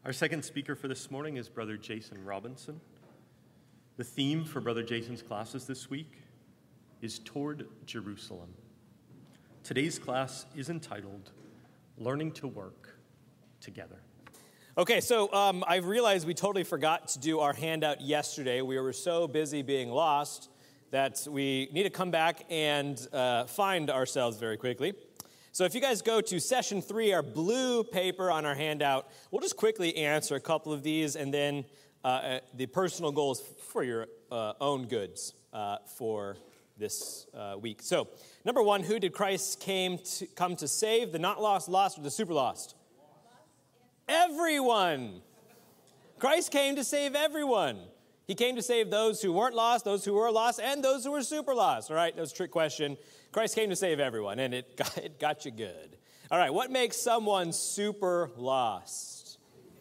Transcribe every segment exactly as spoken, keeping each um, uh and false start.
Our second speaker for this morning is Brother Jason Robinson. The theme for Brother Jason's classes this week is Toward Jerusalem. Today's class is entitled Learning to Work Together. Okay, so um, I realized we totally forgot to do our handout yesterday. We were so busy being lost that we need to come back and uh, find ourselves very quickly. So if you guys go to session three, our blue paper on our handout, we'll just quickly answer a couple of these and then uh, uh, the personal goals for your uh, own goods uh, for this uh, week. So number one, who did Christ came to, come to save? The not lost, lost, or the super lost? Everyone. Christ came to save everyone. He came to save those who weren't lost, those who were lost, and those who were super lost. All right, that was a trick question. Christ came to save everyone, and it got, it got you good. All right, what makes someone super lost?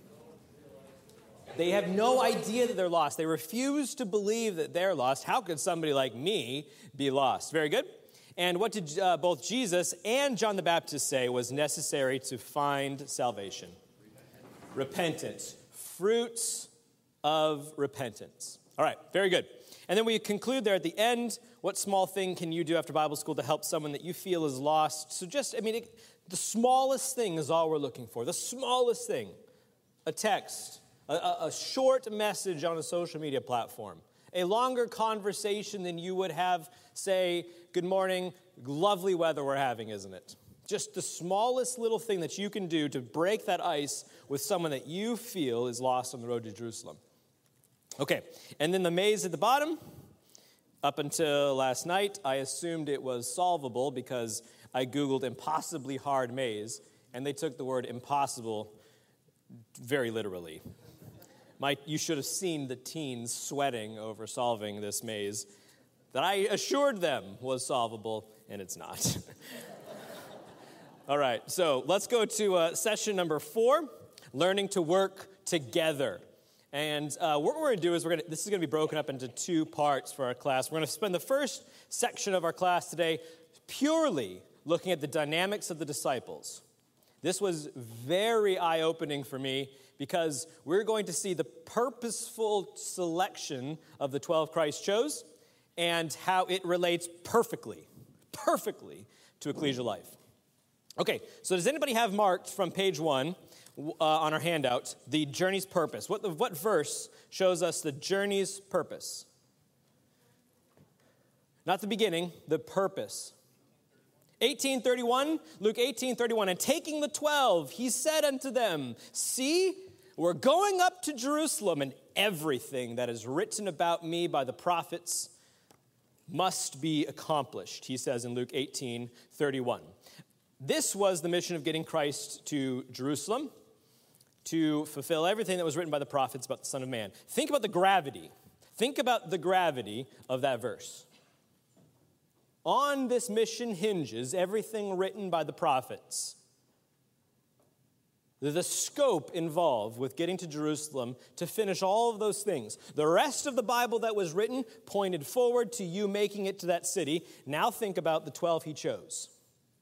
They have no idea that they're lost. They refuse to believe that they're lost. How could somebody like me be lost? Very good. And what did uh, both Jesus and John the Baptist say was necessary to find salvation? Repentance. Fruits of repentance. All right, very good. And then we conclude there at the end, what small thing can you do after Bible school to help someone that you feel is lost? So just, I mean, it, the smallest thing is all we're looking for. The smallest thing. A text, a, a, a short message on a social media platform, a longer conversation than you would have, say, good morning, lovely weather we're having, isn't it? Just the smallest little thing that you can do to break that ice with someone that you feel is lost on the road to Jerusalem. Okay, and then the maze at the bottom. Up until last night, I assumed it was solvable because I Googled impossibly hard maze, and they took the word impossible very literally. My, you should have seen the teens sweating over solving this maze that I assured them was solvable, and it's not. All right, so let's go to uh, session number four, learning to work together. And uh, what we're going to do is we're going to, this is going to be broken up into two parts for our class. We're going to spend the first section of our class today purely looking at the dynamics of the disciples. This was very eye-opening for me because we're going to see the purposeful selection of the twelve Christ chose and how it relates perfectly, perfectly to ecclesial life. Okay, so does anybody have marked from page one uh, on our handout the journey's purpose? What, what verse shows us the journey's purpose? Not the beginning, the purpose. eighteen thirty-one, Luke eighteen thirty-one, and taking the twelve, he said unto them, see, we're going up to Jerusalem, and everything that is written about me by the prophets must be accomplished, he says in Luke eighteen thirty-one. This was the mission of getting Christ to Jerusalem, to fulfill everything that was written by the prophets about the Son of Man. Think about the gravity. Think about the gravity of that verse. On this mission hinges everything written by the prophets. The scope involved with getting to Jerusalem to finish all of those things. The rest of the Bible that was written pointed forward to you making it to that city. Now think about the twelve he chose.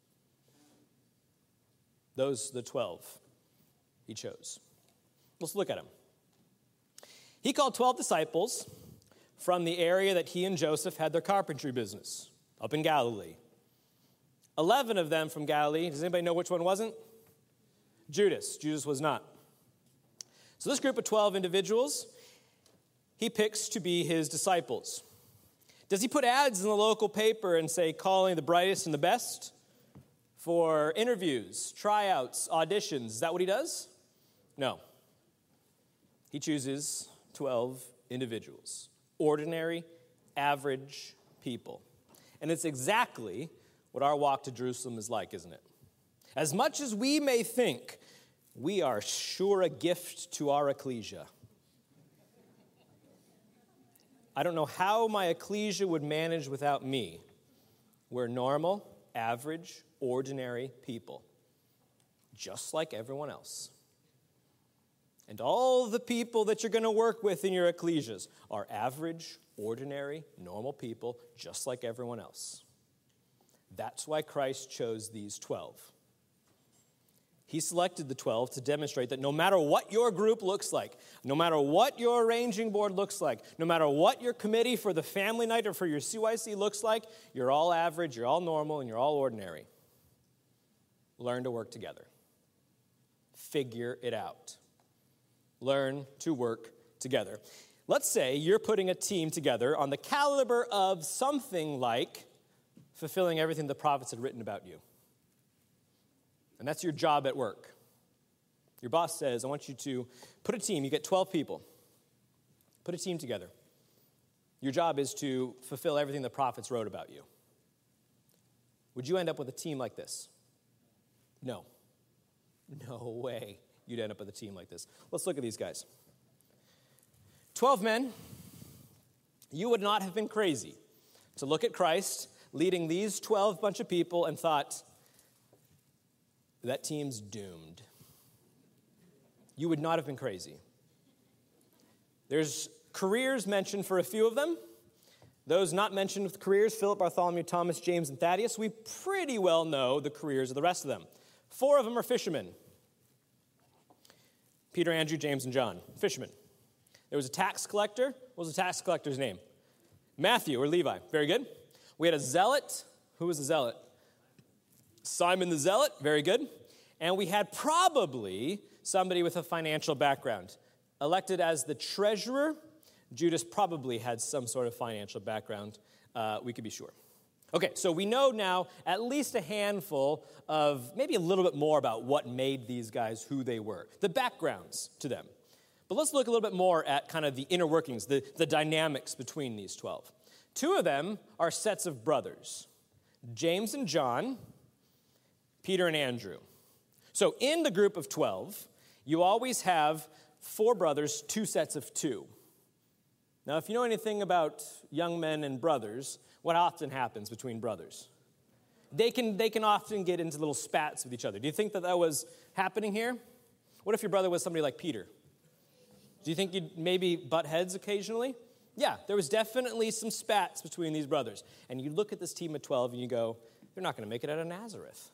Those, the twelve he chose. Let's look at them. He called twelve disciples from the area that he and Joseph had their carpentry business, up in Galilee. Eleven of them from Galilee. Does anybody know which one wasn't? Judas. Judas was not. So this group of twelve individuals, he picks to be his disciples. Does he put ads in the local paper and say, calling the brightest and the best? For interviews, tryouts, auditions. Is that what he does? No. He chooses twelve individuals. Ordinary, average people. And it's exactly what our walk to Jerusalem is like, isn't it? As much as we may think we are sure a gift to our ecclesia, I don't know how my ecclesia would manage without me. We're normal, average, ordinary people, just like everyone else. And all the people that you're going to work with in your ecclesias are average, ordinary, normal people, just like everyone else. That's why Christ chose these twelve. He selected the twelve to demonstrate that no matter what your group looks like, no matter what your arranging board looks like, no matter what your committee for the family night or for your C Y C looks like, you're all average, you're all normal, and you're all ordinary. Learn to work together. Figure it out. Learn to work together. Let's say you're putting a team together on the caliber of something like fulfilling everything the prophets had written about you. And that's your job at work. Your boss says, I want you to put a team. You get twelve people. Put a team together. Your job is to fulfill everything the prophets wrote about you. Would you end up with a team like this? No. No way you'd end up with a team like this. Let's look at these guys. Twelve men. You would not have been crazy to look at Christ leading these twelve bunch of people and thought, that team's doomed. You would not have been crazy. There's careers mentioned for a few of them. Those not mentioned with careers, Philip, Bartholomew, Thomas, James, and Thaddeus, we pretty well know the careers of the rest of them. Four of them are fishermen. Peter, Andrew, James, and John. Fishermen. There was a tax collector. What was the tax collector's name? Matthew, or Levi. Very good. We had a zealot. Who was the zealot? Simon the Zealot, very good. And we had probably somebody with a financial background. Elected as the treasurer, Judas probably had some sort of financial background. Uh, we could be sure. Okay, so we know now at least a handful of, maybe a little bit more about what made these guys who they were, the backgrounds to them. But let's look a little bit more at kind of the inner workings, the, the dynamics between these twelve. Two of them are sets of brothers, James and John, Peter and Andrew. So in the group of twelve, you always have four brothers, two sets of two. Now, if you know anything about young men and brothers, what often happens between brothers? They can, they can often get into little spats with each other. Do you think that that was happening here? What if your brother was somebody like Peter? Do you think you'd maybe butt heads occasionally? Yeah, there was definitely some spats between these brothers. And you look at this team of twelve and you go, they're not going to make it out of Nazareth.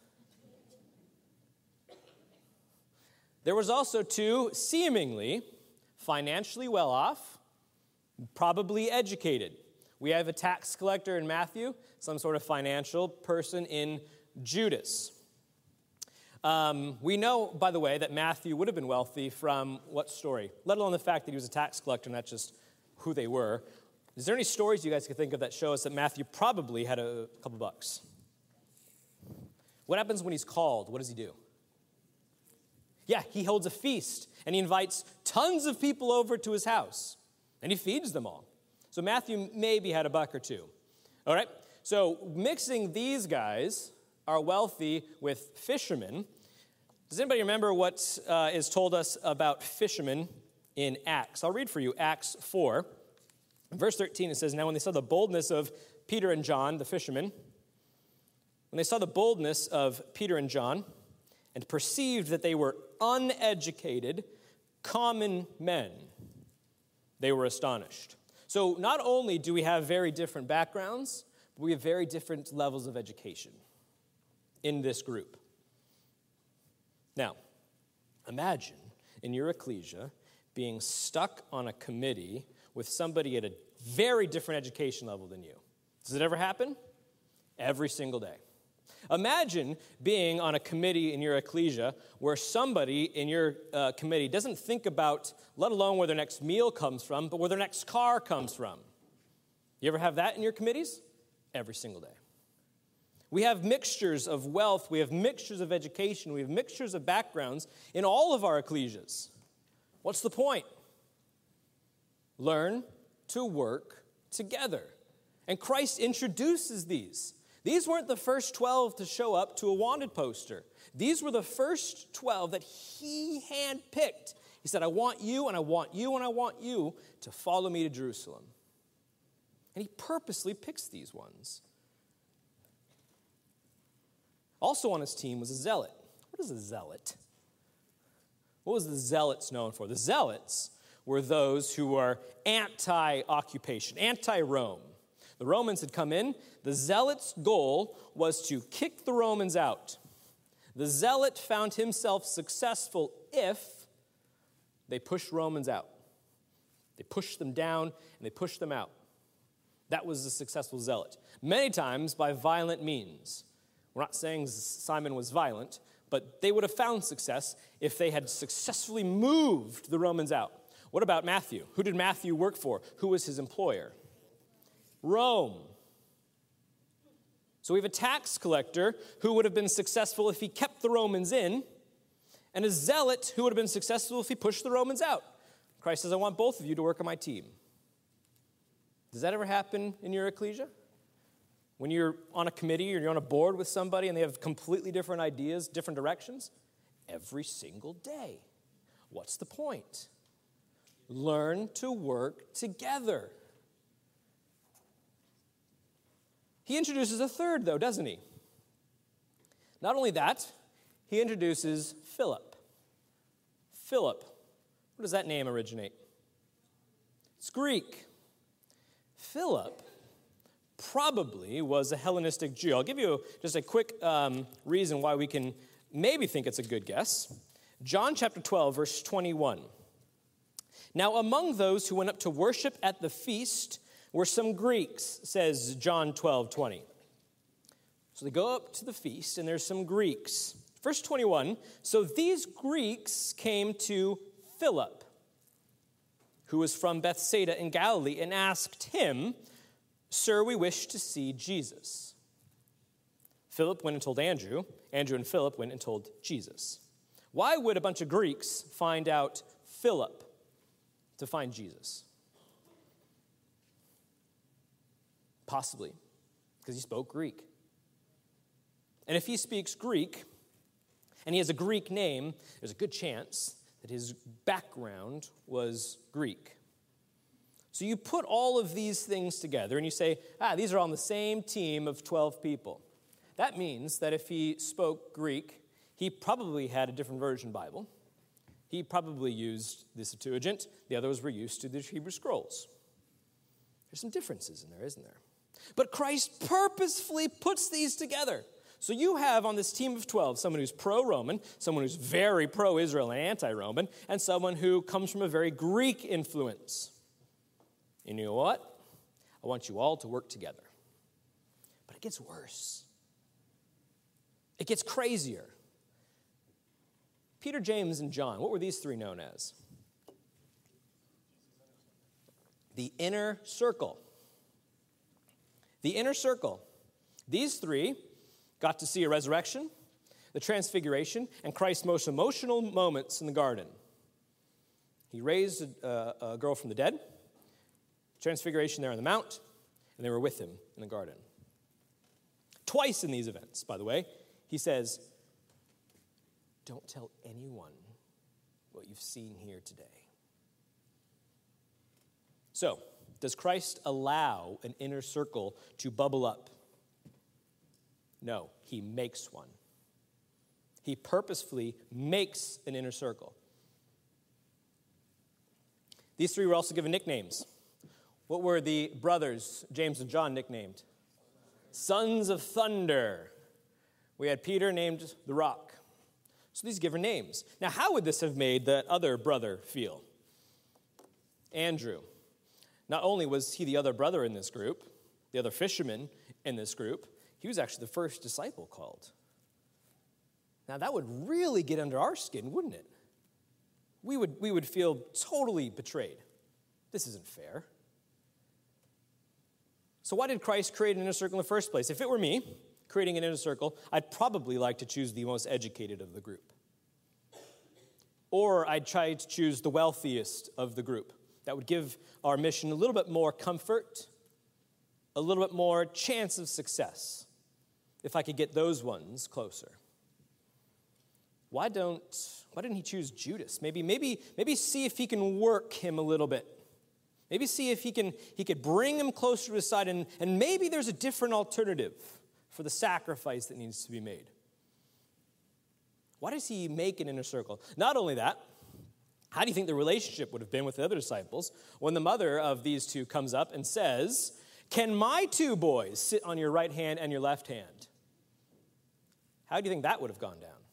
There was also two seemingly financially well off, probably educated. We have a tax collector in Matthew, some sort of financial person in Judas. Um, we know, by the way, that Matthew would have been wealthy from what story? Let alone the fact that he was a tax collector, not just who they were. Is there any stories you guys could think of that show us that Matthew probably had a couple bucks? What happens when he's called? What does he do? Yeah, he holds a feast, and he invites tons of people over to his house, and he feeds them all. So Matthew maybe had a buck or two. All right, so mixing these guys are wealthy with fishermen. Does anybody remember what uh, is told us about fishermen in Acts? I'll read for you Acts four. In verse thirteen, it says, now when they saw the boldness of Peter and John, the fishermen, when they saw the boldness of Peter and John, and perceived that they were uneducated, common men, they were astonished. So not only do we have very different backgrounds, but we have very different levels of education in this group. Now, imagine in your ecclesia being stuck on a committee with somebody at a very different education level than you. Does it ever happen? Every single day. Imagine being on a committee in your ecclesia where somebody in your uh, committee doesn't think about, let alone where their next meal comes from, but where their next car comes from. You ever have that in your committees? Every single day. We have mixtures of wealth, we have mixtures of education, we have mixtures of backgrounds in all of our ecclesias. What's the point? Learn to work together. And Christ introduces these. These weren't the first twelve to show up to a wanted poster. These were the first twelve that he handpicked. He said, I want you, and I want you, and I want you to follow me to Jerusalem. And he purposely picks these ones. Also on his team was a zealot. What is a zealot? What was the zealots known for? The zealots were those who were anti-occupation, anti-Rome. The Romans had come in. The zealots' goal was to kick the Romans out. The zealot found himself successful if they pushed Romans out. They pushed them down and they pushed them out. That was a successful zealot. Many times by violent means. We're not saying Simon was violent, but they would have found success if they had successfully moved the Romans out. What about Matthew? Who did Matthew work for? Who was his employer? Rome. So we have a tax collector who would have been successful if he kept the Romans in, and a zealot who would have been successful if he pushed the Romans out. Christ says, I want both of you to work on my team. Does that ever happen in your ecclesia? When you're on a committee or you're on a board with somebody and they have completely different ideas, different directions? Every single day. What's the point? Learn to work together. He introduces a third, though, doesn't he? Not only that, he introduces Philip. Philip. Where does that name originate? It's Greek. Philip probably was a Hellenistic Jew. I'll give you just a quick um, reason why we can maybe think it's a good guess. John chapter twelve, verse twenty-one. Now among those who went up to worship at the feast were some Greeks, says John twelve, twenty. So they go up to the feast, and there's some Greeks. Verse twenty-one, so these Greeks came to Philip, who was from Bethsaida in Galilee, and asked him, Sir, we wish to see Jesus. Philip went and told Andrew. Andrew and Philip went and told Jesus. Why would a bunch of Greeks find out Philip to find Jesus? Possibly because he spoke Greek. And if he speaks Greek, and he has a Greek name, there's a good chance that his background was Greek. So you put all of these things together and you say, ah, these are on the same team of twelve people. That means that if he spoke Greek, he probably had a different version Bible. He probably used the Septuagint. The others were used to the Hebrew Scrolls. There's some differences in there, isn't there? But Christ purposefully puts these together. So you have on this team of twelve someone who's pro-Roman, someone who's very pro-Israel and anti-Roman, and someone who comes from a very Greek influence. And you know what? I want you all to work together. But it gets worse. It gets crazier. Peter, James, and John, what were these three known as? The inner circle. The inner circle. These three got to see a resurrection, the transfiguration, and Christ's most emotional moments in the garden. He raised a, a girl from the dead, transfiguration there on the mount, and they were with him in the garden. Twice in these events, by the way, he says, don't tell anyone what you've seen here today. So, does Christ allow an inner circle to bubble up? No, he makes one. He purposefully makes an inner circle. These three were also given nicknames. What were the brothers, James and John, nicknamed? Sons of Thunder. We had Peter named the Rock. So these give her names. Now, how would this have made the other brother feel? Andrew. Not only was he the other brother in this group, the other fisherman in this group, he was actually the first disciple called. Now, that would really get under our skin, wouldn't it? We would, we would feel totally betrayed. This isn't fair. So why did Christ create an inner circle in the first place? If it were me creating an inner circle, I'd probably like to choose the most educated of the group. Or I'd try to choose the wealthiest of the group. That would give our mission a little bit more comfort, a little bit more chance of success, if I could get those ones closer. Why don't, why didn't he choose Judas? Maybe, maybe, maybe see if he can work him a little bit. Maybe see if he can he could bring him closer to his side, and, and maybe there's a different alternative for the sacrifice that needs to be made. Why does he make an inner circle? Not only that, how do you think the relationship would have been with the other disciples when the mother of these two comes up and says, can my two boys sit on your right hand and your left hand? How do you think that would have gone down?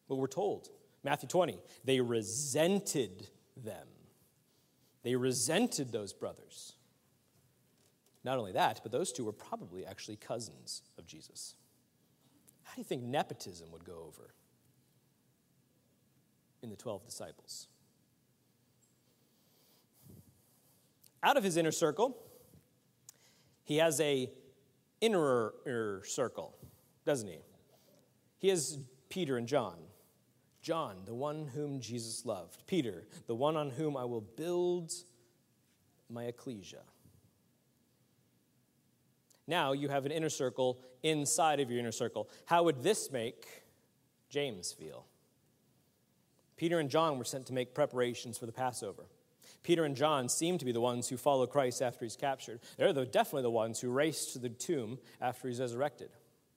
Well, we're told, Matthew twenty, they resented them. They resented those brothers. Not only that, but those two were probably actually cousins of Jesus. How do you think nepotism would go over in the twelve disciples? Out of his inner circle, he has a inner circle, doesn't he? He has Peter and John. John, the one whom Jesus loved. Peter, the one on whom I will build my ecclesia. Now you have an inner circle inside of your inner circle. How would this make James feel? Peter and John were sent to make preparations for the Passover. Peter and John seem to be the ones who follow Christ after he's captured. They're the, definitely the ones who raced to the tomb after he's resurrected.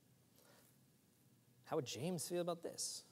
How would James feel about this?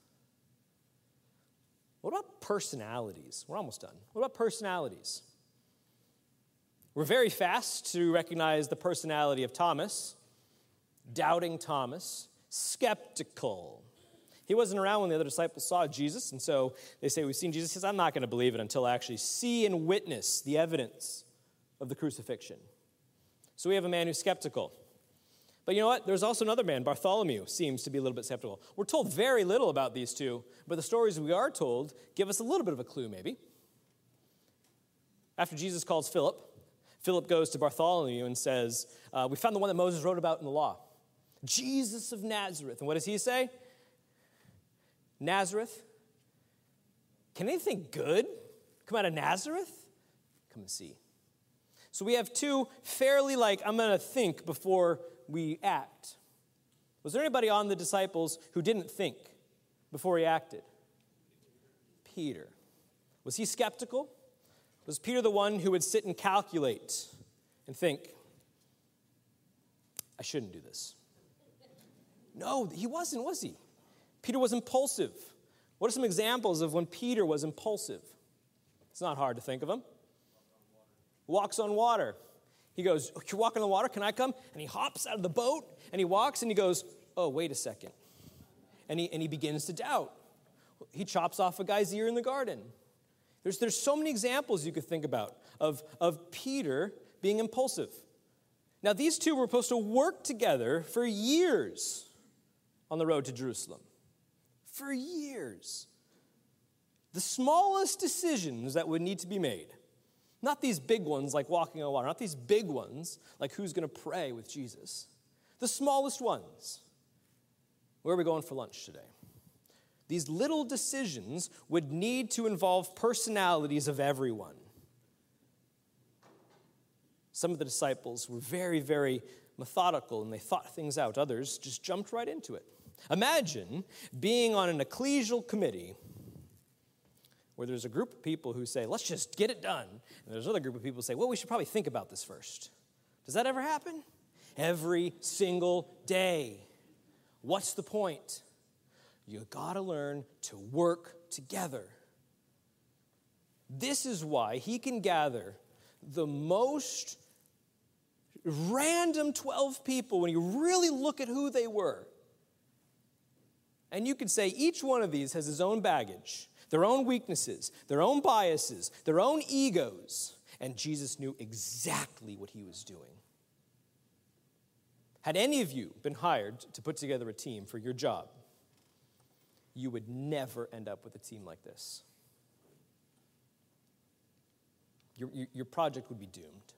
What about personalities? We're almost done. What about personalities? We're very fast to recognize the personality of Thomas, doubting Thomas, skeptical. He wasn't around when the other disciples saw Jesus, and so they say, we've seen Jesus. He says, I'm not going to believe it until I actually see and witness the evidence of the crucifixion. So we have a man who's skeptical. But you know what? There's also another man, Bartholomew, seems to be a little bit skeptical. We're told very little about these two, but the stories we are told give us a little bit of a clue, maybe. After Jesus calls Philip, Philip goes to Bartholomew and says, uh, we found the one that Moses wrote about in the law, Jesus of Nazareth. And what does he say? Nazareth? Can anything good come out of Nazareth? Come and see. So we have two fairly like, I'm going to think before we act. Was there anybody on the disciples who didn't think before he acted? Peter. Was he skeptical? Was Peter the one who would sit and calculate and think, I shouldn't do this? No, he wasn't, was he? Peter was impulsive. What are some examples of when Peter was impulsive? It's not hard to think of them. Walks on water. He goes, oh, you're walking on the water, can I come? And he hops out of the boat, and he walks, and he goes, oh, wait a second. And he, and he begins to doubt. He chops off a guy's ear in the garden. There's, there's so many examples you could think about of, of Peter being impulsive. Now, these two were supposed to work together for years on the road to Jerusalem. For years. The smallest decisions that would need to be made. Not these big ones like walking on water. Not these big ones like who's going to pray with Jesus. The smallest ones. Where are we going for lunch today? These little decisions would need to involve personalities of everyone. Some of the disciples were very, very methodical and they thought things out. Others just jumped right into it. Imagine being on an ecclesial committee where there's a group of people who say, let's just get it done. And there's another group of people who say, well, we should probably think about this first. Does that ever happen? Every single day. What's the point? You gotta learn to work together. This is why he can gather the most random twelve people when you really look at who they were. And you could say each one of these has his own baggage, their own weaknesses, their own biases, their own egos. And Jesus knew exactly what he was doing. Had any of you been hired to put together a team for your job, you would never end up with a team like this. Your, your, your project would be doomed.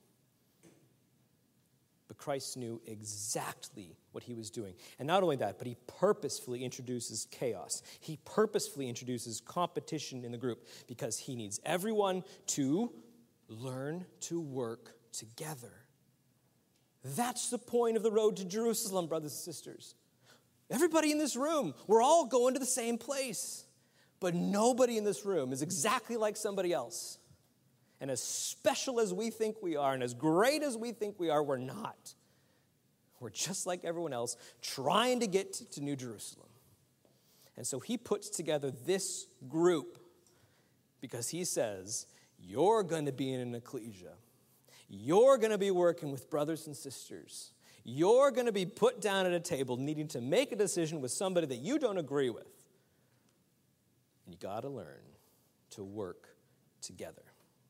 But Christ knew exactly what he was doing. And not only that, but he purposefully introduces chaos. He purposefully introduces competition in the group because he needs everyone to learn to work together. That's the point of the road to Jerusalem, brothers and sisters. Everybody in this room, we're all going to the same place. But nobody in this room is exactly like somebody else. And as special as we think we are, and as great as we think we are, we're not. We're just like everyone else, trying to get to New Jerusalem. And so he puts together this group because he says, you're going to be in an ecclesia. You're going to be working with brothers and sisters. You're going to be put down at a table needing to make a decision with somebody that you don't agree with. You got to learn to work together.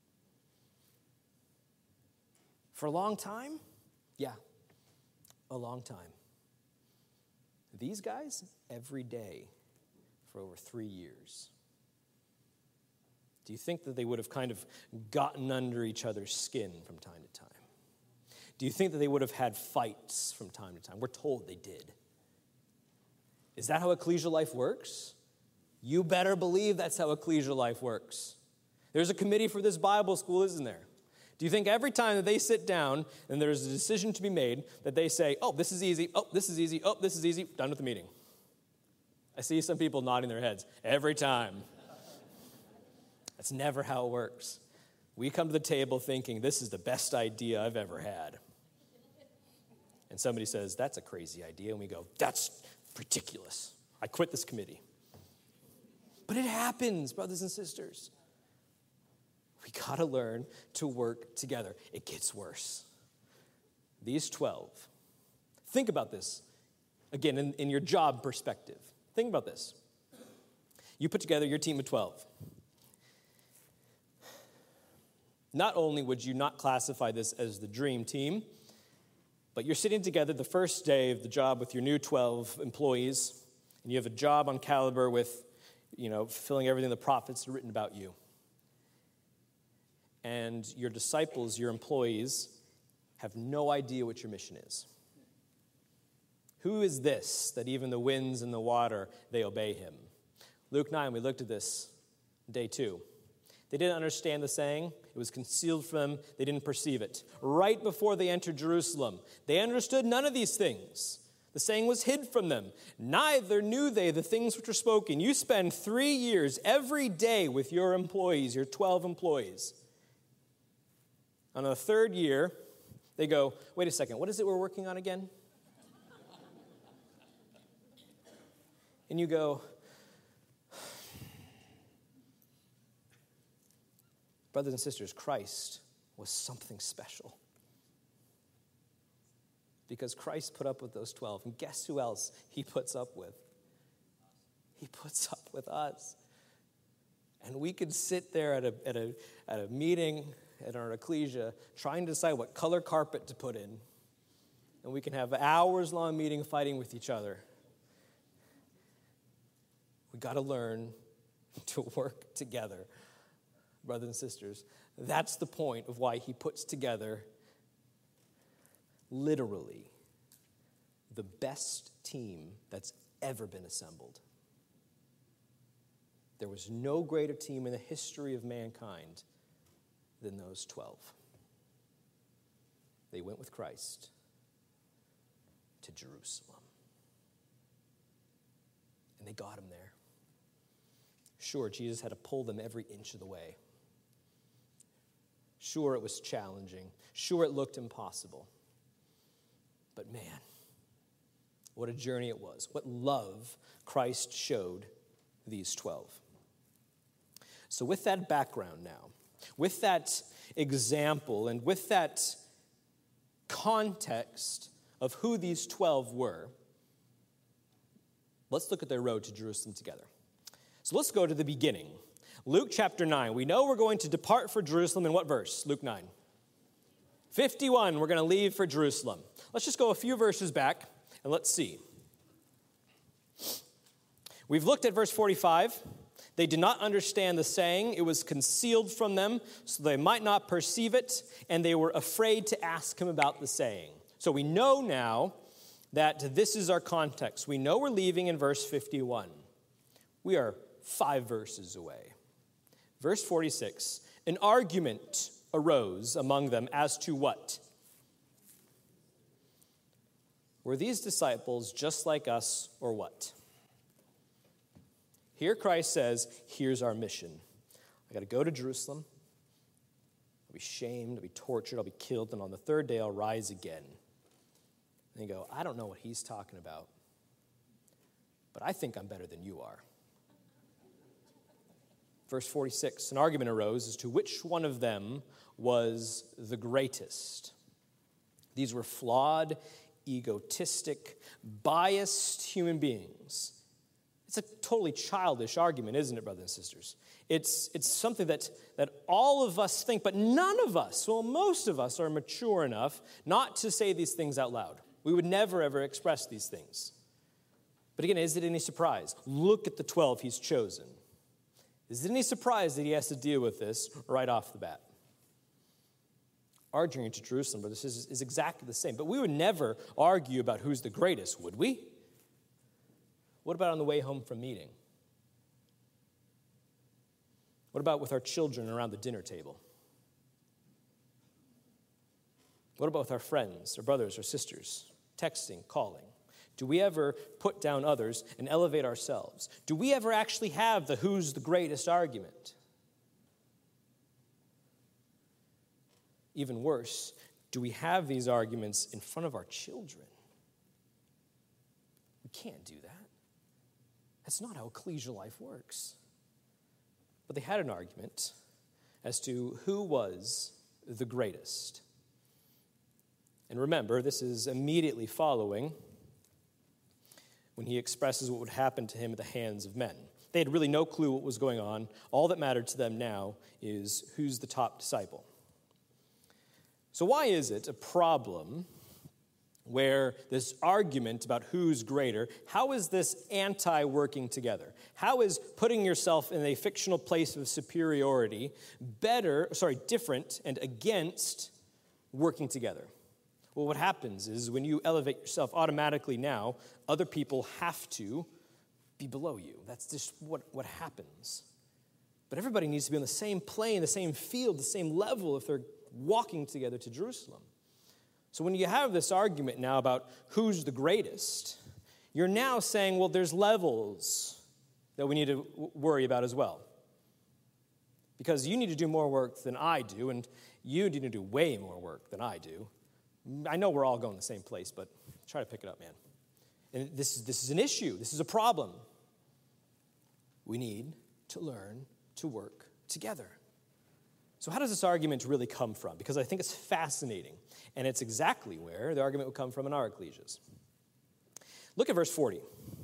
For a long time? Yeah, a long time. These guys, every day for over three years. Do you think that they would have kind of gotten under each other's skin from time to time? Do you think that they would have had fights from time to time? We're told they did. Is that how ecclesial life works? You better believe that's how ecclesial life works. There's a committee for this Bible school, isn't there? Do you think every time that they sit down and there's a decision to be made that they say, oh, this is easy, oh, this is easy, oh, this is easy, done with the meeting? I see some people nodding their heads every time. That's never how it works. We come to the table thinking, this is the best idea I've ever had. And somebody says, that's a crazy idea. And we go, that's ridiculous. I quit this committee. But it happens, brothers and sisters. We got to learn to work together. It gets worse. These twelve, think about this, again, in, in your job perspective. Think about this. You put together your team of twelve. Not only would you not classify this as the dream team, but you're sitting together the first day of the job with your new twelve employees, and you have a job on caliber with, you know, fulfilling everything the prophets have written about you. And your disciples, your employees, have no idea what your mission is. Who is this that even the winds and the water, they obey him? Luke nine, we looked at this day two. They didn't understand the saying. It was concealed from them. They didn't perceive it. Right before they entered Jerusalem, they understood none of these things. The saying was hid from them. Neither knew they the things which were spoken. You spend three years every day with your employees, your twelve employees. On the third year, they go, wait a second, what is it we're working on again? And you go, brothers and sisters, Christ was something special. Because Christ put up with those twelve. And guess who else he puts up with? He puts up with us. And we could sit there at a, at a, at a meeting at our ecclesia trying to decide what color carpet to put in. And we can have hours-long meeting fighting with each other. We got to learn to work together. Brothers and sisters, that's the point of why he puts together, literally, the best team that's ever been assembled. There was no greater team in the history of mankind than those twelve. They went with Christ to Jerusalem. And they got him there. Sure, Jesus had to pull them every inch of the way. Sure, it was challenging. Sure, it looked impossible. But man, what a journey it was. What love Christ showed these twelve. So with that background now, with that example, and with that context of who these twelve were, let's look at their road to Jerusalem together. So let's go to the beginning. Luke chapter nine. We know we're going to depart for Jerusalem in what verse? Luke nine. fifty-one, we're going to leave for Jerusalem. Let's just go a few verses back and let's see. We've looked at verse forty-five. They did not understand the saying. It was concealed from them, so they might not perceive it, and they were afraid to ask him about the saying. So we know now that this is our context. We know we're leaving in verse fifty-one. We are five verses away. Verse forty-six, an argument arose among them as to what? Were these disciples just like us or what? Here Christ says, here's our mission. I got to go to Jerusalem. I'll be shamed, I'll be tortured, I'll be killed, and on the third day I'll rise again. And they go, I don't know what he's talking about, but I think I'm better than you are. Verse forty-six, an argument arose as to which one of them was the greatest. These were flawed, egotistic, biased human beings. It's a totally childish argument, isn't it, brothers and sisters? It's, it's something that, that all of us think, but none of us, well, most of us are mature enough not to say these things out loud. We would never, ever express these things. But again, is it any surprise? Look at the twelve he's chosen. Is it any surprise that he has to deal with this right off the bat? Our journey to Jerusalem, brothers, is, is exactly the same. But we would never argue about who's the greatest, would we? What about on the way home from meeting? What about with our children around the dinner table? What about with our friends, or brothers, or sisters, texting, calling? Do we ever put down others and elevate ourselves? Do we ever actually have the who's the greatest argument? Even worse, do we have these arguments in front of our children? We can't do that. That's not how ecclesial life works. But they had an argument as to who was the greatest. And remember, this is immediately following when he expresses what would happen to him at the hands of men. They had really no clue what was going on. All that mattered to them now is who's the top disciple. So why is it a problem where this argument about who's greater, how is this anti-working together? How is putting yourself in a fictional place of superiority better, sorry, different and against working together? Well, what happens is when you elevate yourself automatically now, other people have to be below you. That's just what, what happens. But everybody needs to be on the same plane, the same field, the same level if they're walking together to Jerusalem. So when you have this argument now about who's the greatest, you're now saying, well, there's levels that we need to w- worry about as well. Because you need to do more work than I do, and you need to do way more work than I do. I know we're all going the same place, but try to pick it up, man. And this is, this is an issue. This is a problem. We need to learn to work together. So how does this argument really come from? Because I think it's fascinating, and it's exactly where the argument would come from in our ecclesias. Look at verse forty.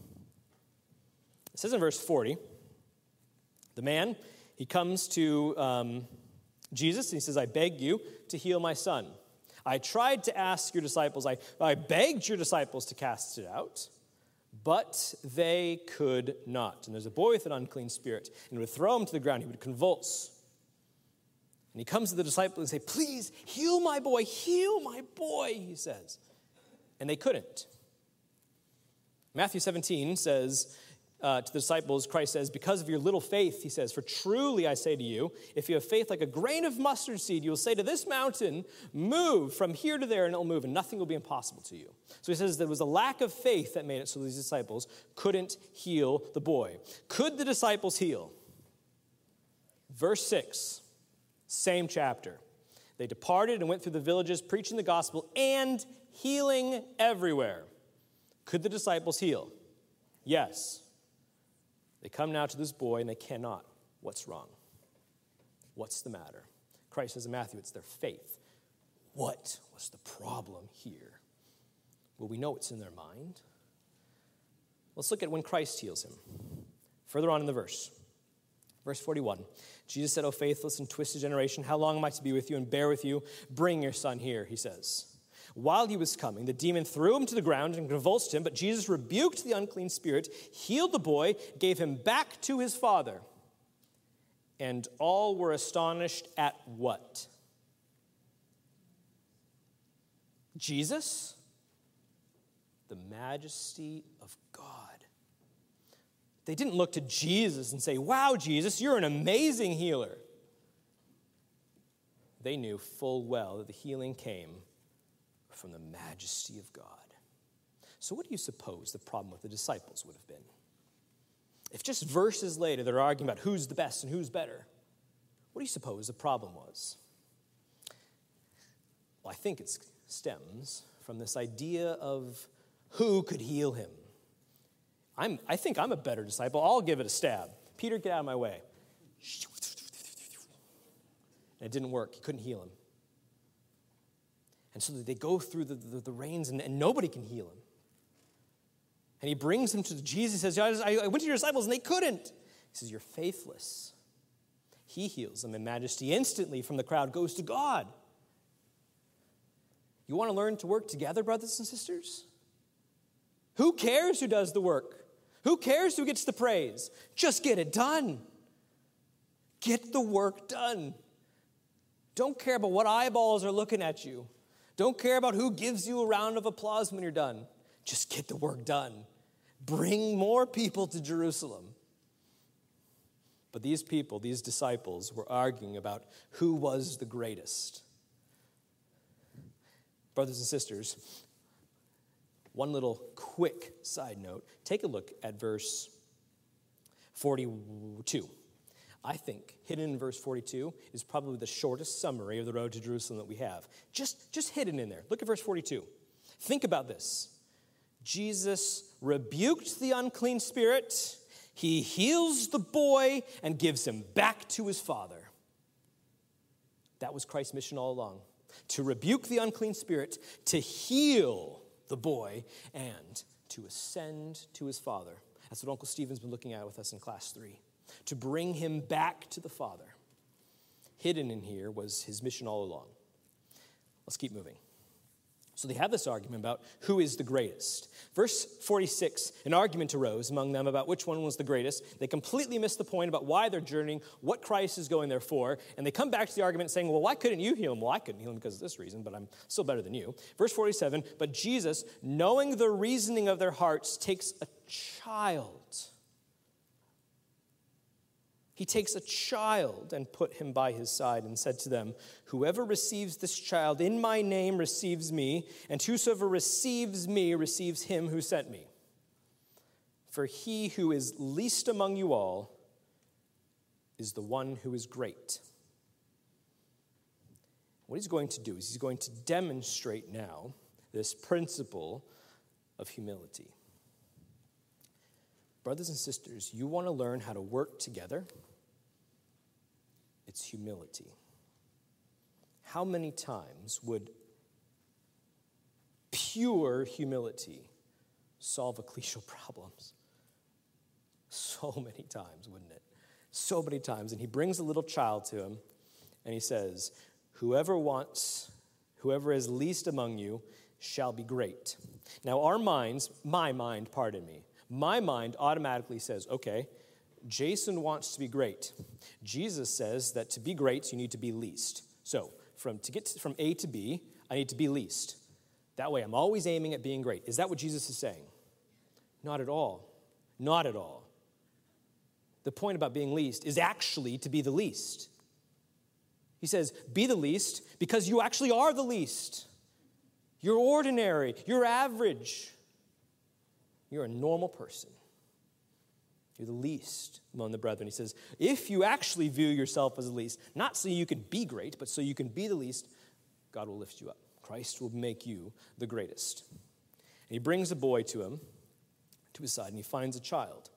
It says in verse forty, the man, he comes to um, Jesus, and he says, I beg you to heal my son. I tried to ask your disciples, I, I begged your disciples to cast it out, but they could not. And there's a boy with an unclean spirit, and he would throw him to the ground, he would convulse. And he comes to the disciples and say, please, heal my boy, heal my boy, he says. And they couldn't. Matthew seventeen says uh, to the disciples, Christ says, because of your little faith, he says, for truly I say to you, if you have faith like a grain of mustard seed, you will say to this mountain, move from here to there, and it will move, and nothing will be impossible to you. So he says there was a lack of faith that made it so these disciples couldn't heal the boy. Could the disciples heal? Verse six. Same chapter. They departed and went through the villages, preaching the gospel and healing everywhere. Could the disciples heal? Yes. They come now to this boy and they cannot. What's wrong? What's the matter? Christ says in Matthew, it's their faith. What was the problem here? Well, we know it's in their mind. Let's look at when Christ heals him. Further on in the verse. Verse forty-one, Jesus said, O faithless and twisted generation, how long am I to be with you and bear with you? Bring your son here, he says. While he was coming, the demon threw him to the ground and convulsed him, but Jesus rebuked the unclean spirit, healed the boy, gave him back to his father. And all were astonished at what? Jesus? The majesty of God. They didn't look to Jesus and say, wow, Jesus, you're an amazing healer. They knew full well that the healing came from the majesty of God. So what do you suppose the problem with the disciples would have been? If just verses later they're arguing about who's the best and who's better, what do you suppose the problem was? Well, I think it stems from this idea of who could heal him. I'm, I think I'm a better disciple. I'll give it a stab. Peter, get out of my way. And it didn't work. He couldn't heal him. And so they go through the, the, the reins, and, and nobody can heal him. And he brings him to Jesus. He says, I went to your disciples and they couldn't. He says, you're faithless. He heals them in majesty. Instantly from the crowd goes to God. You want to learn to work together, brothers and sisters? Who cares who does the work? Who cares who gets the praise? Just get it done. Get the work done. Don't care about what eyeballs are looking at you. Don't care about who gives you a round of applause when you're done. Just get the work done. Bring more people to Jerusalem. But these people, these disciples, were arguing about who was the greatest. Brothers and sisters, one little quick side note. Take a look at verse forty-two. I think hidden in verse forty-two is probably the shortest summary of the road to Jerusalem that we have. Just, just hidden in there. Look at verse forty-two. Think about this. Jesus rebuked the unclean spirit. He heals the boy and gives him back to his father. That was Christ's mission all along. To rebuke the unclean spirit, to heal the boy, and to ascend to his father. That's what Uncle Stephen's been looking at with us in class three. To bring him back to the Father. Hidden in here was his mission all along. Let's keep moving. So they have this argument about who is the greatest. Verse forty-six, an argument arose among them about which one was the greatest. They completely missed the point about why they're journeying, what Christ is going there for, and they come back to the argument saying, well, why couldn't you heal him? Well, I couldn't heal him because of this reason, but I'm still better than you. Verse forty-seven, but Jesus, knowing the reasoning of their hearts, takes a child. He takes a child and put him by his side and said to them, whoever receives this child in my name receives me, and whosoever receives me receives him who sent me. For he who is least among you all is the one who is great. What he's going to do is he's going to demonstrate now this principle of humility. Brothers and sisters, you want to learn how to work together? It's humility. How many times would pure humility solve ecclesial problems? So many times, wouldn't it? So many times. And he brings a little child to him, and he says, whoever wants, whoever is least among you shall be great. Now, our minds, my mind, pardon me, my mind automatically says, okay, Jason wants to be great. Jesus says that to be great, you need to be least. So from to get to, from A to B, I need to be least. That way, I'm always aiming at being great. Is that what Jesus is saying? Not at all. Not at all. The point about being least is actually to be the least. He says, be the least because you actually are the least. You're ordinary. You're average. You're a normal person. You're the least among the brethren. He says, if you actually view yourself as the least, not so you can be great, but so you can be the least, God will lift you up. Christ will make you the greatest. And he brings a boy to him, to his side, and he finds a child.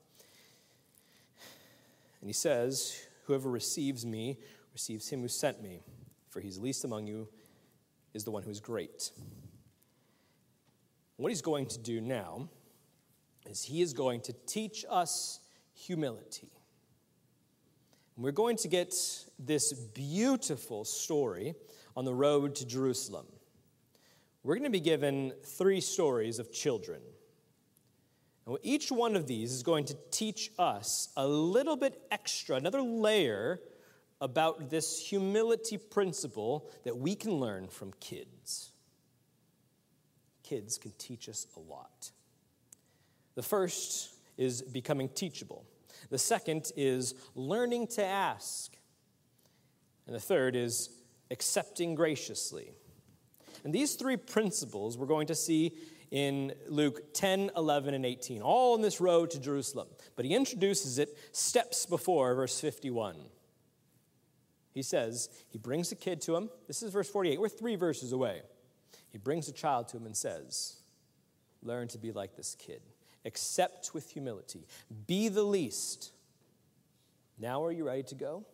And he says, whoever receives me receives him who sent me, for he's least among you is the one who is great. What he's going to do now is he is going to teach us humility. And we're going to get this beautiful story on the road to Jerusalem. We're going to be given three stories of children. And each one of these is going to teach us a little bit extra, another layer about this humility principle that we can learn from kids. Kids can teach us a lot. The first is becoming teachable. The second is learning to ask. And the third is accepting graciously. And these three principles we're going to see in Luke ten, eleven, and eighteen, all on this road to Jerusalem. But he introduces it steps before verse fifty-one. He says, he brings a kid to him. This is verse forty-eight. We're three verses away. He brings a child to him and says, learn to be like this kid. Accept with humility. Be the least. Now are you ready to go?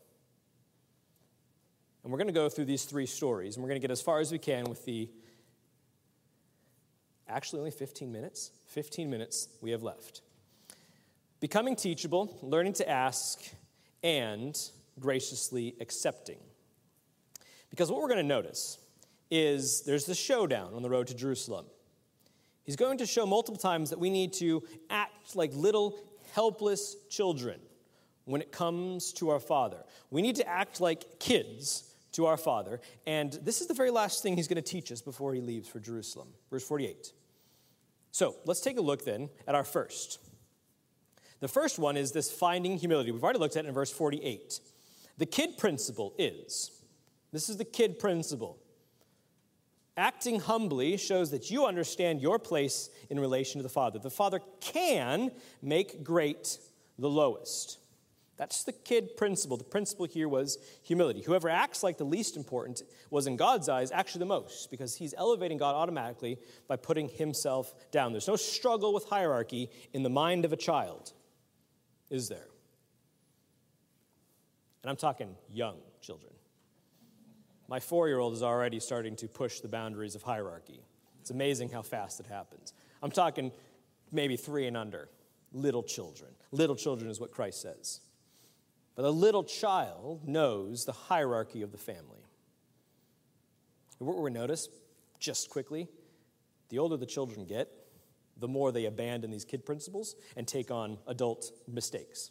And we're going to go through these three stories, and we're going to get as far as we can with the Actually, only fifteen minutes. fifteen minutes we have left. Becoming teachable, learning to ask, and graciously accepting. Because what we're going to notice is there's the showdown on the road to Jerusalem. He's going to show multiple times that we need to act like little helpless children when it comes to our Father. We need to act like kids to our Father. And this is the very last thing he's going to teach us before he leaves for Jerusalem. Verse forty-eight. So let's take a look then at our first. The first one is this finding humility. We've already looked at it in verse forty-eight. The kid principle is, this is the kid principle. Acting humbly shows that you understand your place in relation to the Father. The Father can make great the lowest. That's the kid principle. The principle here was humility. Whoever acts like the least important was in God's eyes actually the most, because he's elevating God automatically by putting himself down. There's no struggle with hierarchy in the mind of a child, is there? And I'm talking young children. My four-year-old is already starting to push the boundaries of hierarchy. It's amazing how fast it happens. I'm talking maybe three and under, little children. Little children is what Christ says. But a little child knows the hierarchy of the family. And what we're going to notice, just quickly, the older the children get, the more they abandon these kid principles and take on adult mistakes.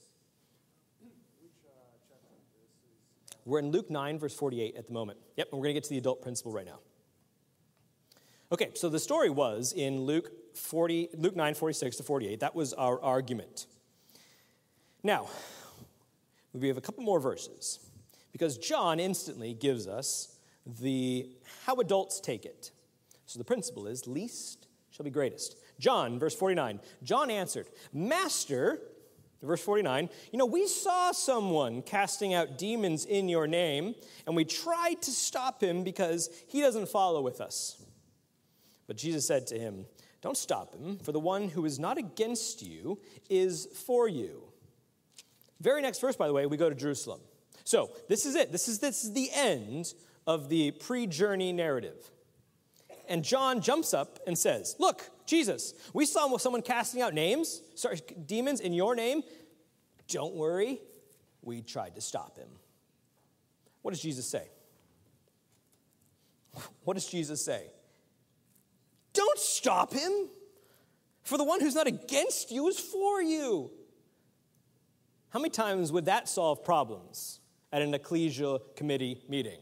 We're in Luke nine, verse forty-eight at the moment. Yep, and we're going to get to the adult principle right now. Okay, so the story was in Luke forty, Luke nine, forty-six to forty-eight. That was our argument. Now, we have a couple more verses, because John instantly gives us the how adults take it. So the principle is, least shall be greatest. John, verse forty-nine, John answered, Master, verse forty-nine, you know, we saw someone casting out demons in your name, and we tried to stop him because he doesn't follow with us. But Jesus said to him, don't stop him, for the one who is not against you is for you. Very next verse, by the way, we go to Jerusalem. So this is it. This is, this is the end of the pre-journey narrative. And John jumps up and says, look, Jesus, we saw someone casting out names, sorry, demons in your name. Don't worry, we tried to stop him. What does Jesus say? What does Jesus say? Don't stop him, for the one who's not against you is for you. How many times would that solve problems at an ecclesial committee meeting?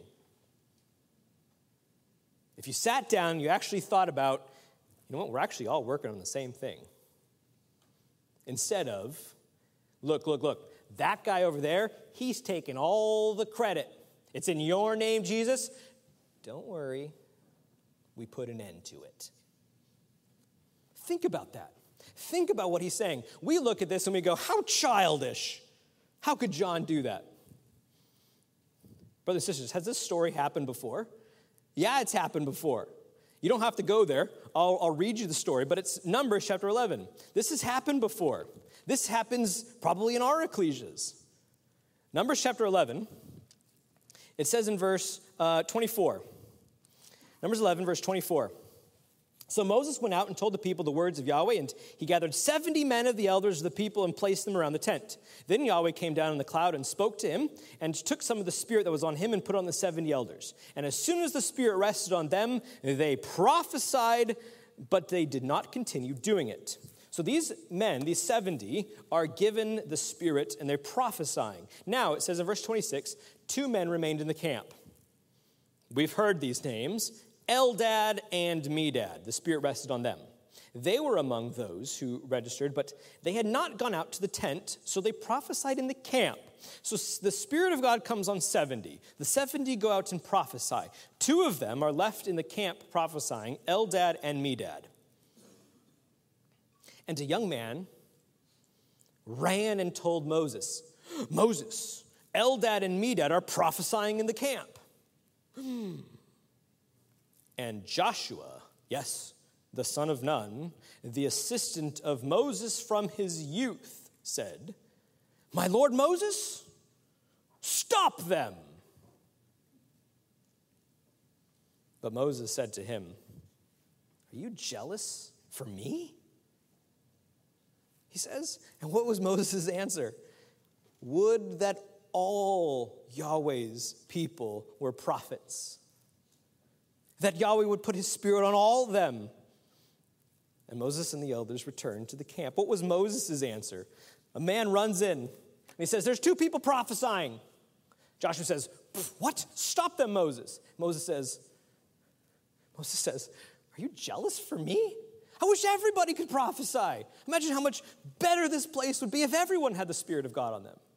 If you sat down, you actually thought about, you know what, we're actually all working on the same thing. Instead of, look, look, look, that guy over there, he's taking all the credit. It's in your name, Jesus. Don't worry, we put an end to it. Think about that. Think about what he's saying. We look at this and we go, how childish. How could John do that? Brothers and sisters, has this story happened before? Yeah, it's happened before. You don't have to go there. I'll, I'll read you the story, but it's Numbers chapter eleven. This has happened before. This happens probably in our ecclesias. Numbers chapter eleven, it says in verse uh, twenty-four. Numbers eleven, verse twenty-four. So Moses went out and told the people the words of Yahweh, and he gathered seventy men of the elders of the people and placed them around the tent. Then Yahweh came down in the cloud and spoke to him, and took some of the spirit that was on him and put on the seventy elders. And as soon as the spirit rested on them, they prophesied, but they did not continue doing it. So these men, these seventy, are given the spirit, and they're prophesying. Now, it says in verse twenty-six, two men remained in the camp. We've heard these names, Eldad and Medad. The Spirit rested on them. They were among those who registered, but they had not gone out to the tent, so they prophesied in the camp. So the Spirit of God comes on seventy. The seventy go out and prophesy. Two of them are left in the camp prophesying, Eldad and Medad. And a young man ran and told Moses, Moses, Eldad and Medad are prophesying in the camp. And Joshua, yes, the son of Nun, the assistant of Moses from his youth, said, My Lord Moses, stop them. But Moses said to him, are you jealous for me? He says, and what was Moses' answer? Would that all Yahweh's people were prophets, that Yahweh would put his spirit on all of them. And Moses and the elders returned to the camp. What was Moses' answer? A man runs in and he says, there's two people prophesying. Joshua says, what? Stop them, Moses. Moses says, Moses says, are you jealous for me? I wish everybody could prophesy. Imagine how much better this place would be if everyone had the Spirit of God on them.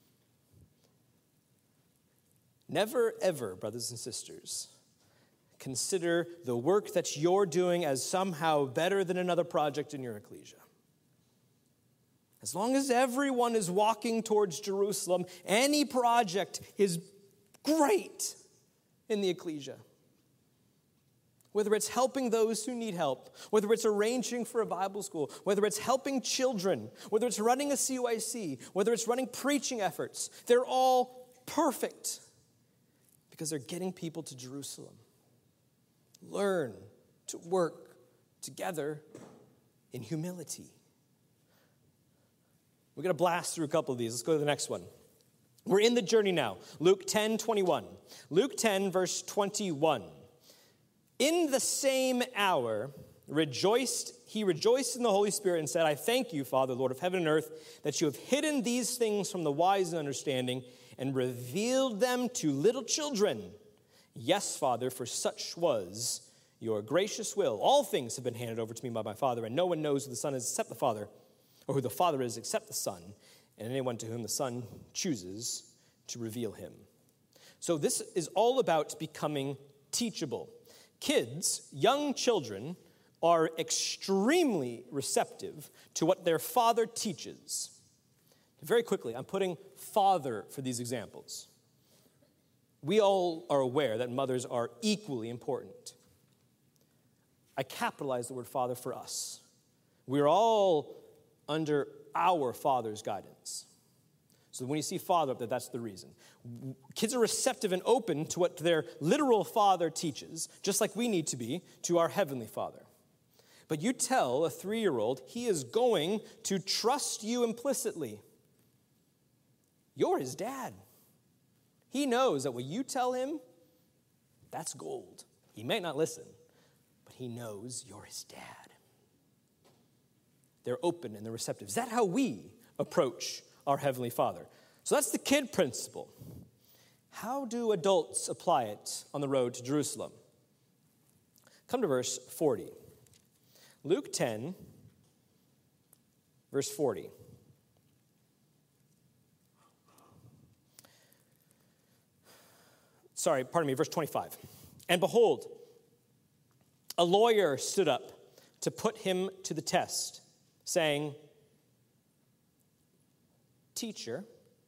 Never, ever, brothers and sisters, consider the work that you're doing as somehow better than another project in your ecclesia. As long as everyone is walking towards Jerusalem, any project is great in the ecclesia. Whether it's helping those who need help, whether it's arranging for a Bible school, whether it's helping children, whether it's running a C Y C, whether it's running preaching efforts, they're all perfect because they're getting people to Jerusalem. Learn to work together in humility. We're going to blast through a couple of these. Let's go to the next one. We're in the journey now. Luke ten twenty-one. Luke ten, verse twenty-one. In the same hour, rejoiced he rejoiced in the Holy Spirit and said, I thank you, Father, Lord of heaven and earth, that you have hidden these things from the wise and understanding and revealed them to little children. Yes, Father, for such was your gracious will. All things have been handed over to me by my Father, and no one knows who the Son is except the Father, or who the Father is except the Son, and anyone to whom the Son chooses to reveal him. So this is all about becoming teachable. Kids, young children, are extremely receptive to what their father teaches. Very quickly, I'm putting father for these examples. We all are aware that mothers are equally important. I capitalize the word father for us. We're all under our Father's guidance. So when you see father up there, that's the reason. Kids are receptive and open to what their literal father teaches, just like we need to be to our heavenly Father. But you tell a three-year-old he is going to trust you implicitly. You're his dad. He knows that what you tell him, that's gold. He may not listen, but he knows you're his dad. They're open and they're receptive. Is that how we approach our Heavenly Father? So that's the kid principle. How do adults apply it on the road to Jerusalem? Come to verse forty. Luke ten, verse forty. Sorry, pardon me, verse twenty-five. And behold, a lawyer stood up to put him to the test, saying, Teacher,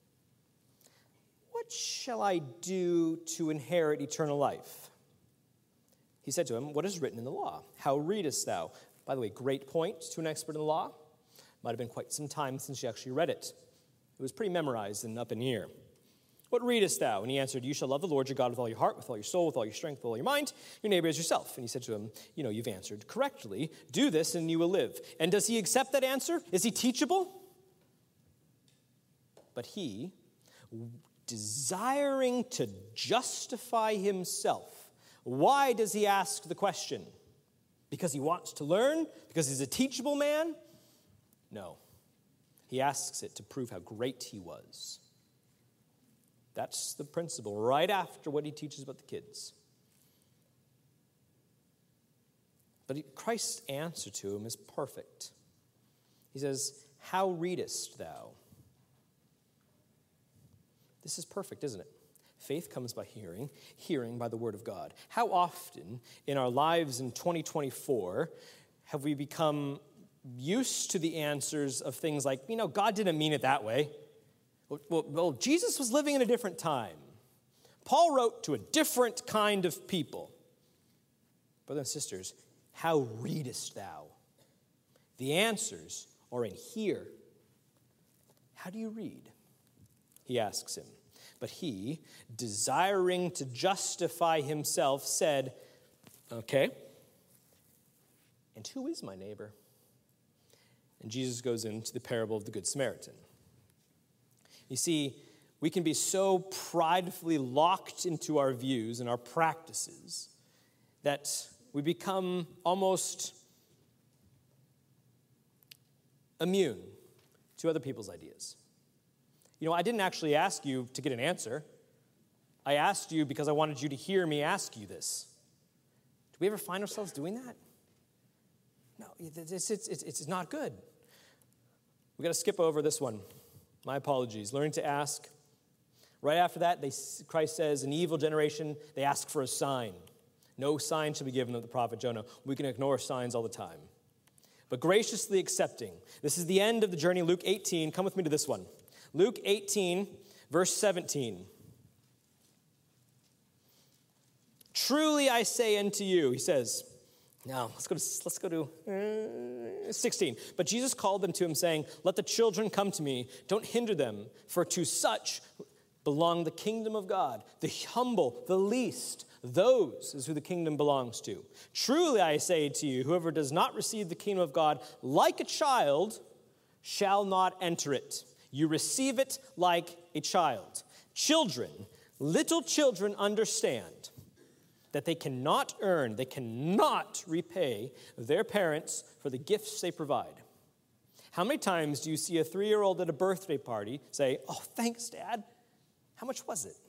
what shall I do to inherit eternal life? He said to him, what is written in the law? How readest thou? By the way, great point to an expert in the law. Might have been quite some time since you actually read it. It was pretty memorized and up in here. What readest thou? And he answered, you shall love the Lord your God with all your heart, with all your soul, with all your strength, with all your mind, your neighbor as yourself. And he said to him, you know, you've answered correctly. Do this and you will live. And does he accept that answer? Is he teachable? But he, desiring to justify himself, why does he ask the question? Because he wants to learn? Because he's a teachable man? No. He asks it to prove how great he was. That's the principle, right after what he teaches about the kids. But Christ's answer to him is perfect. He says, how readest thou? This is perfect, isn't it? Faith comes by hearing, hearing by the word of God. How often in our lives in twenty twenty-four have we become used to the answers of things like, you know, God didn't mean it that way. Well, well, well, Jesus was living in a different time. Paul wrote to a different kind of people. Brothers and sisters, how readest thou? The answers are in here. How do you read? He asks him. But he, desiring to justify himself, said, okay, And who is my neighbor? And Jesus goes into the parable of the Good Samaritan. You see, we can be so pridefully locked into our views and our practices that we become almost immune to other people's ideas. You know, I didn't actually ask you to get an answer. I asked you because I wanted you to hear me ask you this. Do we ever find ourselves doing that? No, it's, it's, it's, it's not good. We've got to skip over this one. My apologies. Learning to ask. Right after that, they, Christ says, an evil generation, they ask for a sign. No sign shall be given of the prophet Jonah. We can ignore signs all the time. But graciously accepting. This is the end of the journey. Luke eighteen. Come with me to this one. Luke eighteen, verse seventeen. Truly I say unto you, he says. Now, let's go to, let's go to uh, sixteen. But Jesus called them to him, saying, let the children come to me. Don't hinder them, for to such belong the kingdom of God. The humble, the least, those is who the kingdom belongs to. Truly I say to you, whoever does not receive the kingdom of God like a child shall not enter it. You receive it like a child. Children, little children understand that they cannot earn, they cannot repay their parents for the gifts they provide. How many times do you see a three-year-old at a birthday party say, oh, thanks, Dad. How much was it?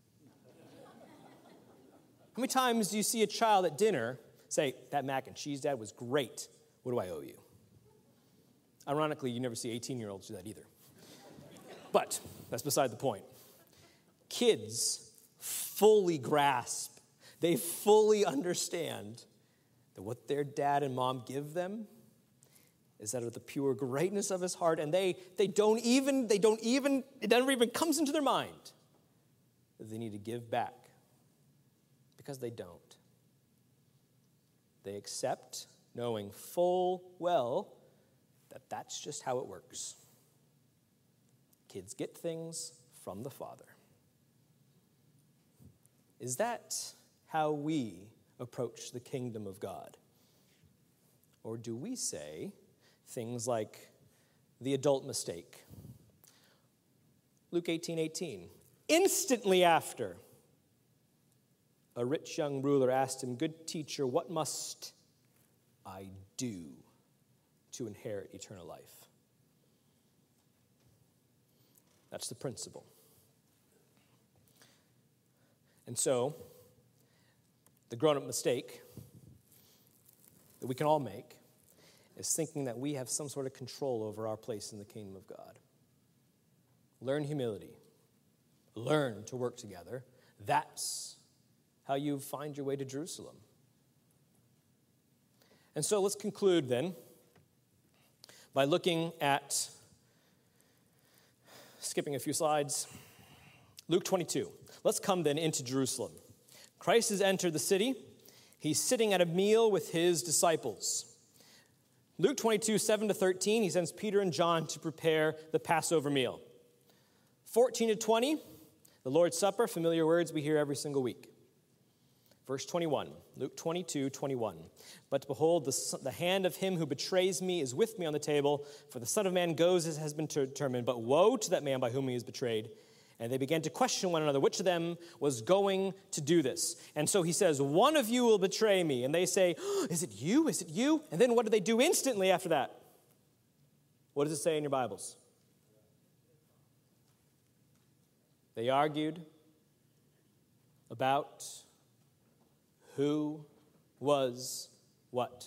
How many times do you see a child at dinner say, that mac and cheese, Dad, was great. What do I owe you? Ironically, you never see eighteen-year-olds do that either. But that's beside the point. Kids fully grasp, they fully understand that what their dad and mom give them is out of the pure greatness of his heart, and they, they don't even, they don't even, it never even comes into their mind that they need to give back. Because they don't. They accept, knowing full well that that's just how it works. Kids get things from the Father. Is that how we approach the kingdom of God? Or do we say things like the adult mistake? Luke eighteen eighteen. Instantly after, a rich young ruler asked him, good teacher, what must I do to inherit eternal life? That's the principle. And so, the grown-up mistake that we can all make is thinking that we have some sort of control over our place in the kingdom of God. Learn humility. Learn to work together. That's how you find your way to Jerusalem. And so let's conclude then by looking at, skipping a few slides, Luke twenty-two. Let's come then into Jerusalem. Christ has entered the city. He's sitting at a meal with his disciples. Luke twenty-two, seven to thirteen, he sends Peter and John to prepare the Passover meal. fourteen to twenty, the Lord's Supper, familiar words we hear every single week. Verse twenty-one, Luke twenty-two, twenty-one. But behold, the, the hand of him who betrays me is with me on the table, for the Son of Man goes as has been determined, but woe to that man by whom he is betrayed. And they began to question one another, which of them was going to do this? And so he says, one of you will betray me. And they say, oh, is it you? Is it you? And then what do they do instantly after that? What does it say in your Bibles? They argued about who was what?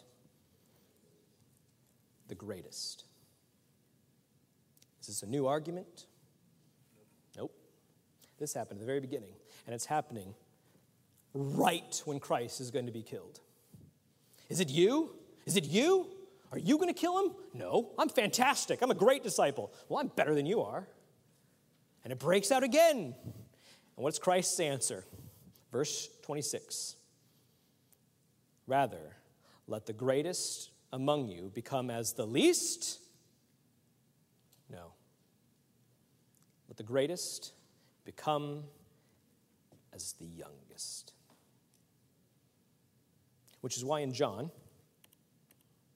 The greatest. Is this a new argument? Nope. This happened at the very beginning, and it's happening right when Christ is going to be killed. Is it you? Is it you? Are you going to kill him? No, I'm fantastic. I'm a great disciple. Well, I'm better than you are. And it breaks out again. And what's Christ's answer? Verse twenty-six. Rather, let the greatest among you become as the least. No. Let the greatest become as the youngest. Which is why in John,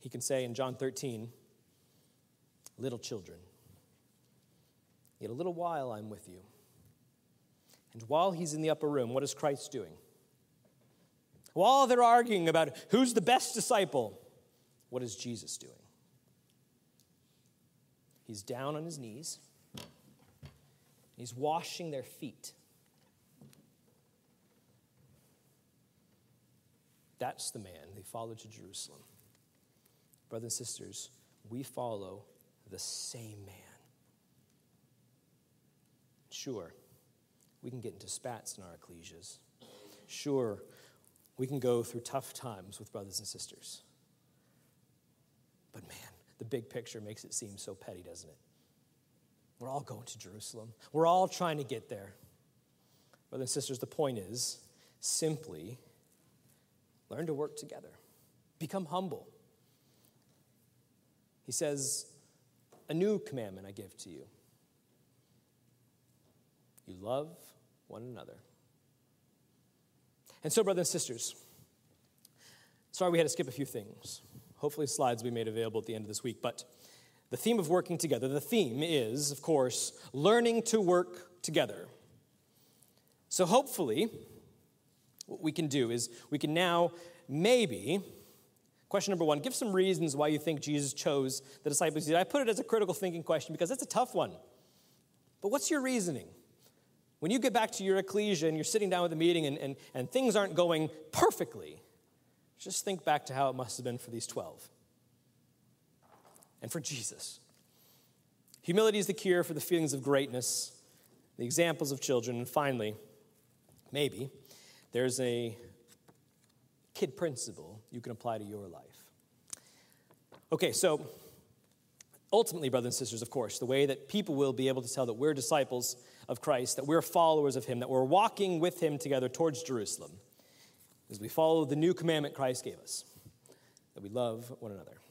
he can say in John thirteen, little children, yet a little while I'm with you. And while he's in the upper room, what is Christ doing? While they're arguing about who's the best disciple, what is Jesus doing? He's down on his knees. He's washing their feet. That's the man they followed to Jerusalem. Brothers and sisters, we follow the same man. Sure, we can get into spats in our ecclesias. Sure, we can go through tough times with brothers and sisters. But man, the big picture makes it seem so petty, doesn't it? We're all going to Jerusalem. We're all trying to get there. Brothers and sisters, the point is simply learn to work together. Become humble. He says, a new commandment I give to you. You love one another. And so, brothers and sisters, sorry we had to skip a few things. Hopefully slides will be made available at the end of this week. But the theme of working together, the theme is, of course, learning to work together. So hopefully what we can do is we can now maybe, question number one, give some reasons why you think Jesus chose the disciples. I put it as a critical thinking question because it's a tough one. But what's your reasoning? When you get back to your ecclesia and you're sitting down with a meeting and, and, and things aren't going perfectly, just think back to how it must have been for these twelve. And for Jesus. Humility is the cure for the feelings of greatness, the examples of children, and finally, maybe, there's a kid principle you can apply to your life. Okay, so ultimately, brothers and sisters, of course, the way that people will be able to tell that we're disciples of Christ, that we're followers of him, that we're walking with him together towards Jerusalem, is we follow the new commandment Christ gave us, that we love one another.